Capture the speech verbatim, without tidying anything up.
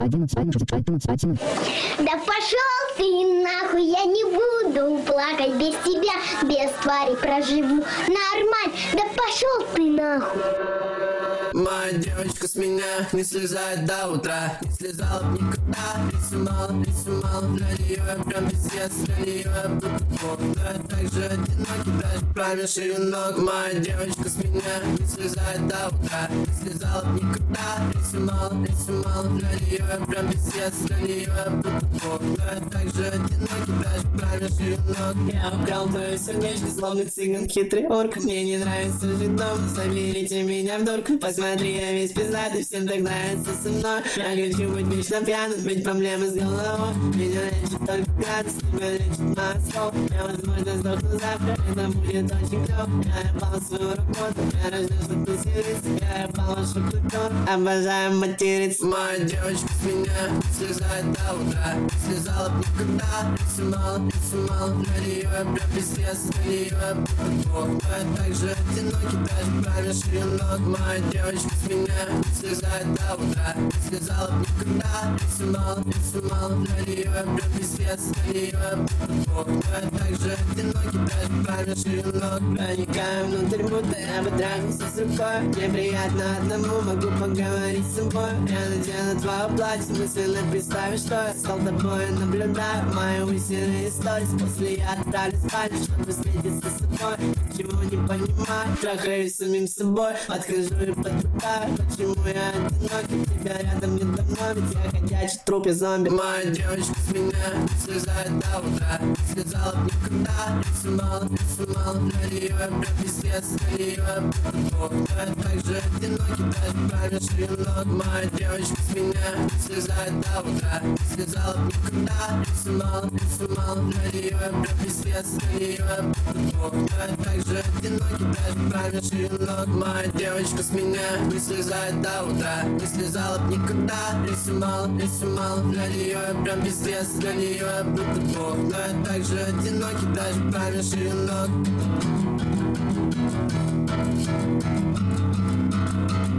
Да пошел ты нахуй, я не буду плакать без тебя, без твари проживу нормально. Да пошел ты нахуй. Моя девочка с меня не слезает до утра, не слезала б никогда. Рисовала, рисовала, для нее я прям пиздец, для нее я будто бог. Но я так же одинокий, даже промеж ее ног. Моя девочка с меня не слезает до утра, не слезала б никогда. Рисовала, рисовала, для нее я прям пиздец, для нее я будто бог. Но я так же одинокий, даже промеж ее ног. Я украл твое сердечко, словно цыган хитрый орк. Мне не нравится жить дома, заберите меня в дурку. Смотри, я весь пиздатый, всем так нравится со мной. Я хочу быть вечно пьяным, быть проблемы с головой. Меня лечит только гадость, тебя лечит мозгов. Я, возможно, сдохну завтра, это будет очень клёво. Я ебал свою работу, я рожден, чтоб веселиться. Я ебал вашу культуру, обожаю материться. Моя девочка с меня слезает до утра, не слезала б никогда. Рисовала, рисовала, для нее я прям пиздец, для нее я будто бог. Но я так же одинокий, даже промеж ее ног. Моя девочка с меня не слезает до утра, не слезала б никогда. Рисовала, рисовала, для нее я прям пиздец, для нее я будто бог. Но я так же одинокий, даже промеж ее ног. Проникаю внутрь, будто я бы трахнулся с рукой. Мне приятно одному, могу поговорить с собой. Я надену твое платье, мысленно представить, что я стал тобой. Наблюдаю мои усиленные истории. После я отправлюсь спать, чтобы встретиться с собой. Ничего не понимаю, трахаюсь самим собой. Подхожу и потрепаю, почему я одинокий. Тебя рядом не давно, ведь я ходячий труп, я зомби. Моя девочка с меня не слезает до утра, не слезала б никогда. Рисовала, рисовала, для нее я прям пиздец, для нее я будто бог. Но я так же одинокий, даже промеж ее ног. Моя девочка с меня не слезает до утра, не слезала б никогда. Рисовала, рисовала, для нее я прям пиздец, для нее я будто бог. Но я так же одинокий, даже промеж ее ног. Моя девочка с меня не слезает до утра, не слезала б никогда. Рисовала, рисовала, для нее я прям пиздец, для нее я будто бог. Но я так же одинокий, даже промеж ее ног.